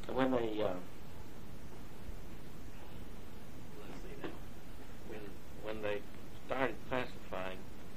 when they let's see now, when they started classifying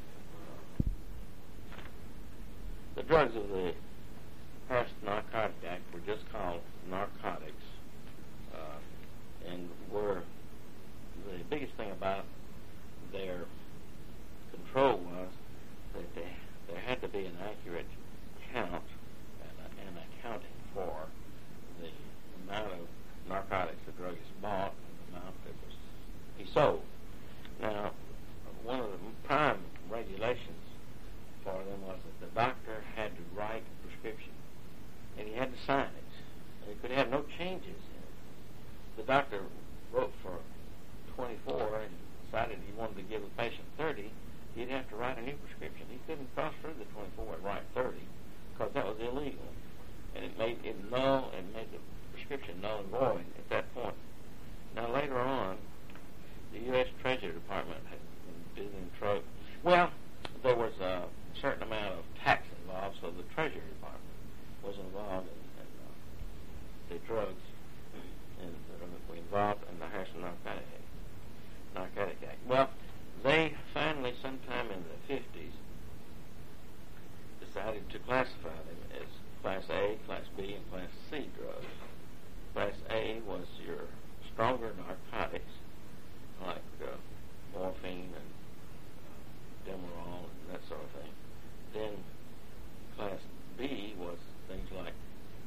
the drugs of the Harris Narcotic Act were just called narcotics, and were the biggest thing about their control was that there had to be an accurate count and accounting for the amount of narcotics the druggist bought and the amount that was he sold. Now, one of the prime regulations for them was that the doctor had to write a prescription, and he had to sign it. And he could have no changes in it. The doctor wrote for 24 and decided he wanted to give the patient 30, he'd have to write a new prescription. He couldn't cross through the 24 and write 30 because that was illegal. And it made it null and made the prescription null and void at that point. Now, later on, the U.S. Treasury Department had been in trouble. Well, there was a certain amount of tax involved, so the Treasury Department was involved in the drugs and were involved in the Harris Narcotic Act. Well, they finally, sometime in the 50s, decided to classify them as Class A, Class B, and Class C drugs. Class A was your stronger narcotics, like morphine and Demerol and that sort of thing. Then Class B was things like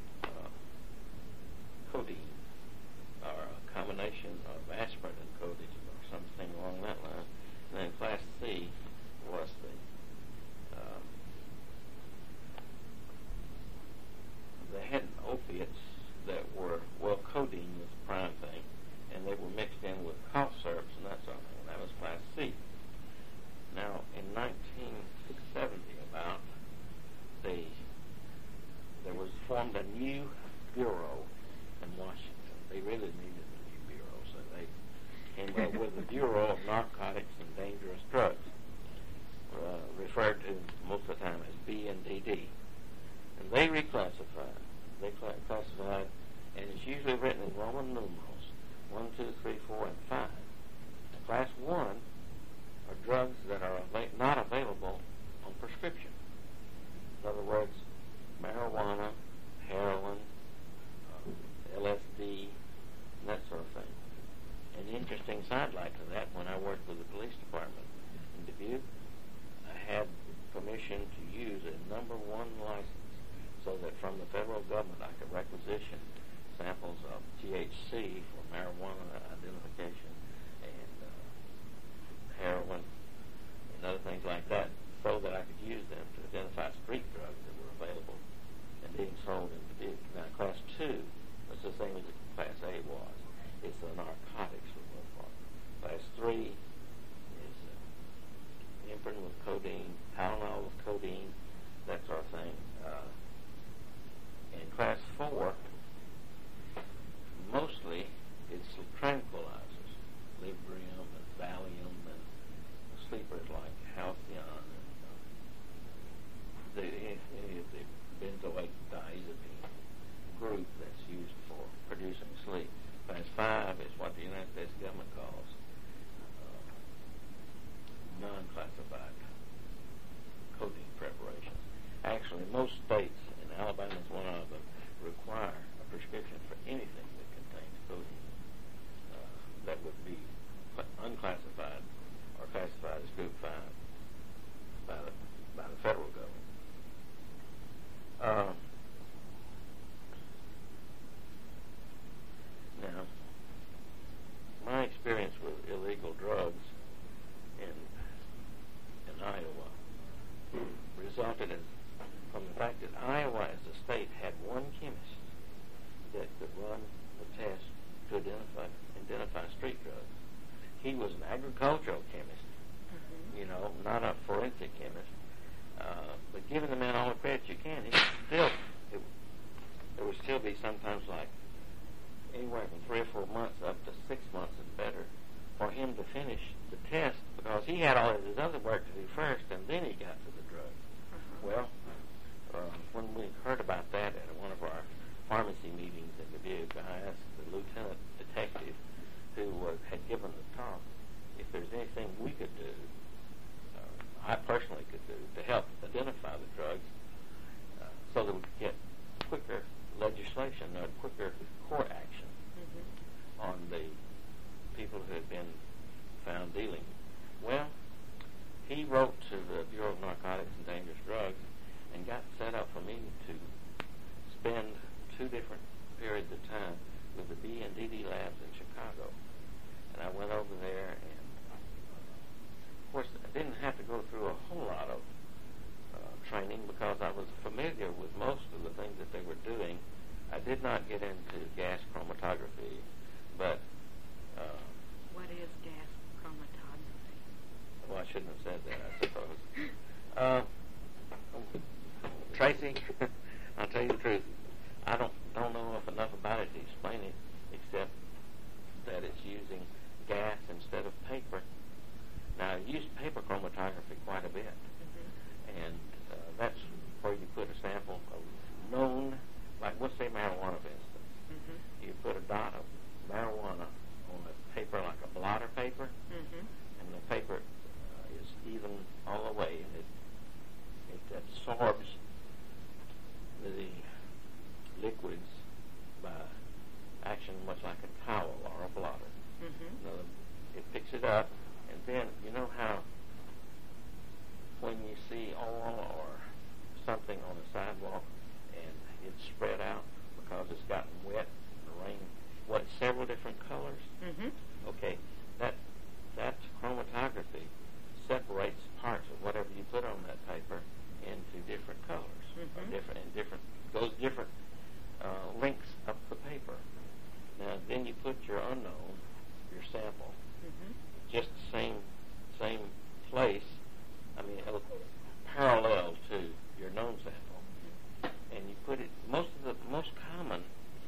codeine, or a combination of aspirin and codeine, or something along that line. And then Class C was they had opiates that were, well, codeine was the prime thing, and they were mixed in with cough syrups and that sort of thing. That was Class C. Now, in 1970, about, there was formed a new bureau in Washington. They really needed a new bureau, so they came up with the Bureau of Narcotics and Dangerous Drugs, referred to most of the time as B&DD. And they reclassified. They classified, and it's usually written in Roman numerals, 1, 2, 3, 4, and 5. Class 1 are drugs that are not available on prescription. In other words, marijuana, heroin, LSD, and that sort of thing. An interesting sidelight to that, when I worked with the police department in Dubuque, I had permission to use a number 1 license so that from the federal government I could requisition samples of THC for marijuana identification and heroin and other things like that, so that I could use them to identify street drugs that were available and being sold in Dubuque. Now, Class 2 was the same as Class A was. It's the narcotics for the most part. Class 3 is Imprin with codeine, Tylenol with codeine, that sort of thing. And Class 4, mostly, it's tranquilizers, Librium and Valium and sleepers like Halcyon and any of the benzoate diazepine group that's used for producing sleep. Class 5 is what the United States government calls non-classified codeine preparations. Actually, most states, and Alabama is one of them, require a prescription for anything that contains codeine that would be unclassified or classified as Group 5 by the federal government. Now, my experience with illegal drugs in Iowa resulted from the fact that Iowa as a state had one chemist that could run the test to identify street drugs. He was an agricultural chemist, not a forensic chemist. But giving the man all the credit you can, there would still be sometimes like anywhere from 3 or 4 months up to 6 months and better for him to finish the test, because he had all of his other work to do first, and then he got to the drug. Well, when we heard about that at one of our pharmacy meetings in Dubuque, quicker legislation or quicker court action on the people who had been found dealing. Well, he wrote to the Bureau of Narcotics and Dangerous Drugs and got set up for me to spend 2 different periods of time with the B&DD labs in Chicago. And I went over there, and of course I didn't have to go through a whole lot of training because I was familiar with most of the things that they were doing. I did not get into gas chromatography, but what is gas chromatography? Well, I shouldn't have said that, I suppose. Tracy, I'll tell you the truth. I don't know enough about it to explain it, except that it's using gas instead of paper. Now, I used paper chromatography quite a bit, and that's where you put a sample of known, like, let's say marijuana, for instance. You put a dot of marijuana on a paper like a blotter paper, and the paper is even all the way, and it absorbs the liquids by action much like a towel or a blotter. It picks it up, and then you know how when you see oil or something on the sidewalk and it's spread out because it's gotten wet, the rain, several different colors? Okay, that chromatography separates parts of whatever you put on that paper into different colors, or different lengths up the paper. Now, then you put your unknown, your sample, just the same place. I mean, parallel to your known sample, and you put it. Most common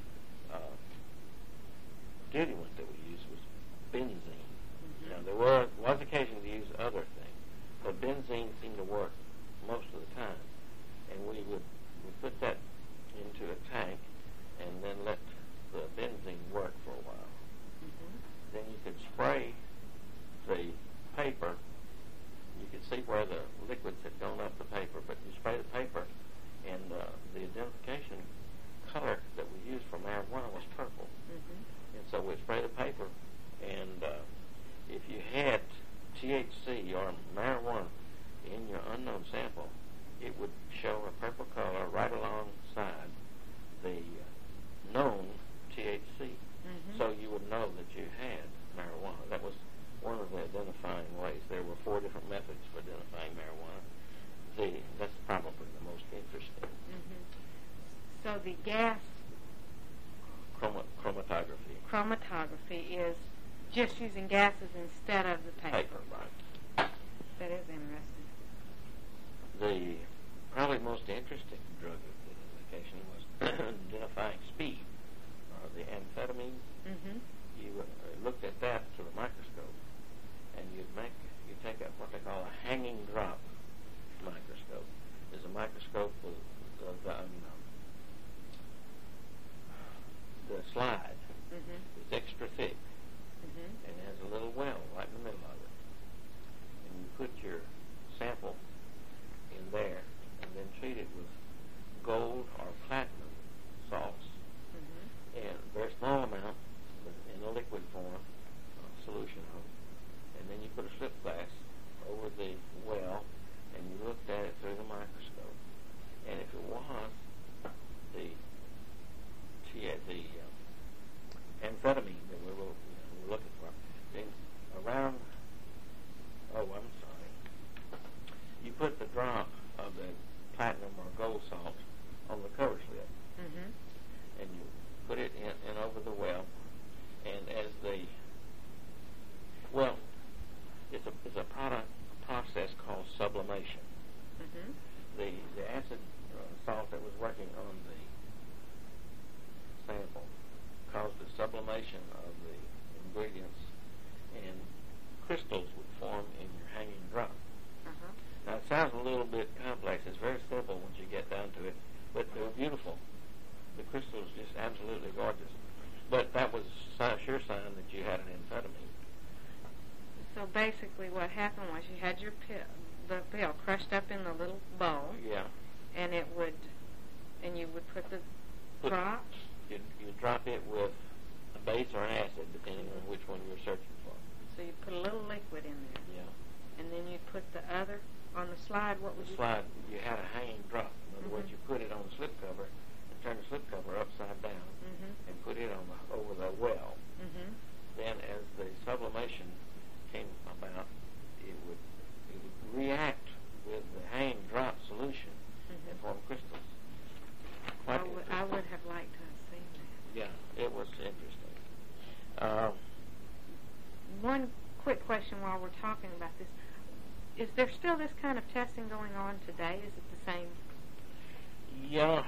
diluent that we used was benzene. Now, there was occasion to use other things, but benzene seemed to work most of the time, and we would put that into a tank and then let the benzene work for a while. Then you could spray the paper. You could see where the liquids had gone up the paper, but you spray the paper, and the identification color that we used for marijuana was purple. And so we'd spray the paper, and if you had THC or marijuana in your unknown sample, it would show a purple color right alongside the known THC. So you would know that you had marijuana. That was one of the identifying ways. There were 4 different methods for identifying marijuana. That's probably the most interesting. So the gas chromatography is just using gases instead of the paper. Right. That is interesting. The probably most interesting drug identification was identifying speed, the amphetamine. You looked at that through a microscope, and you take what they call a hanging drop microscope. There's a microscope with the slide is extra thick, and has a little well right in the middle of it. And you put your sample in there, and then treat it with gold or platinum salts, and a very small amount in a liquid form, solution of, and then you put a slip glass over the well, and you looked at it through the microscope, and if it was the amphetamine that we were looking for, then around, you put the drop of the platinum or gold salt on the cover slip, and you put it in over the well, and as it's a process called sublimation. The acid salt that was working on the sample caused the sublimation of the ingredients, and crystals would form in your hanging drop. Now, it sounds a little bit complex. It's very simple once you get down to it, but they're beautiful. The crystals just absolutely gorgeous. But that was a sure sign that you had an amphetamine. So basically what happened was you had the pill crushed up in the little bowl. Yeah. And it would And you would put the drops? You drop it with a base or an acid, depending on which one you're searching for. So you put a little liquid in there. Yeah. And then you put the other on the slide. What would you slide? You had a hanging drop. In other words, you put it on the slip cover and turn the slip cover upside down and put it on over the well. Then, as the sublimation came about, it would react with the hanging drop solution and form crystals. I would have liked to have seen that. Yeah, it was interesting. One quick question while we're talking about this. Is there still this kind of testing going on today? Is it the same? Yeah.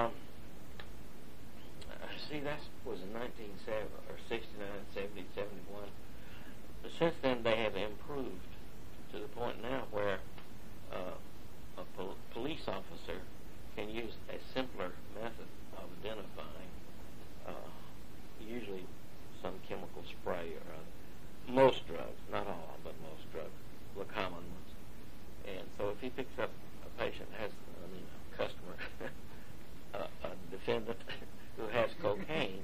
See, that was in 1970, or 69, 70, 71. But since then, they have improved to the point now where a police officer can use a simpler method of identifying, usually some chemical spray or other. Most drugs, not all, but most drugs, the common ones. And so if he picks up a patient, a customer, a defendant who has cocaine,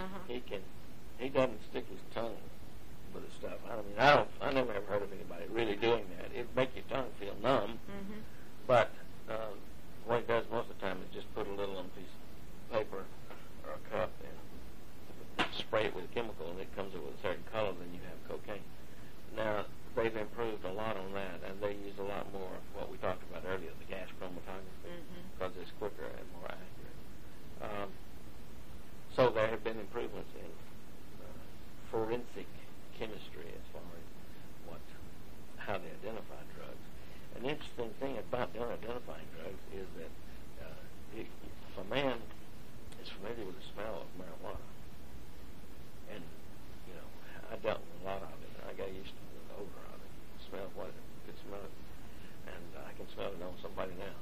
he doesn't stick his tongue with the stuff. I never ever heard of anybody really doing that. It'd make your tongue feel numb, but what he does most of the time is just put a little on a piece of paper or a cup and spray it with a chemical, and it comes up with a certain color, then you have cocaine. Now, they've improved a lot on that, and they use a lot more of what we talked about earlier, the gas chromatography, because it's quicker and more accurate. So there have been improvements in forensic chemistry as far as how they identify drugs. An interesting thing about them identifying drugs is that if a man is familiar with the smell of marijuana, and I dealt with a lot of it, I got used to the odor of it, smell what it could smell it, and I can smell it on somebody now.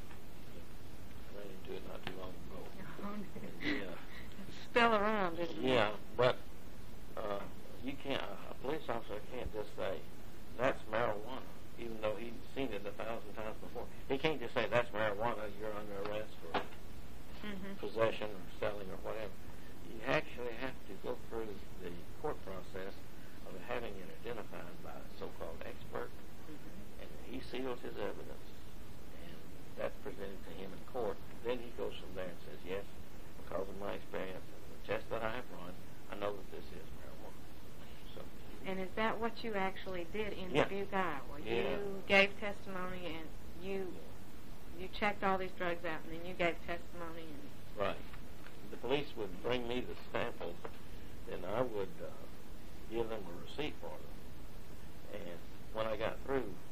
I ran into it not too long ago. It's still around, isn't it? Yeah, but you can't. A police officer can't just say that's marijuana, even though he's seen it 1,000 times before. He can't just say that's marijuana. You're under arrest for possession or selling or whatever. You actually have to go through the court process of having it identified by a so-called expert, and he seals his evidence, and that's presented to him in court. Then he goes from there and says, yes, because of my experience and the test that I have run, I know that this is marijuana. So, and is that what you actually did in Dubuque, Iowa? Yeah. You gave testimony, and you checked all these drugs out, and then you gave testimony. Right. The police would bring me the samples, and I would give them a receipt for them. And when I got through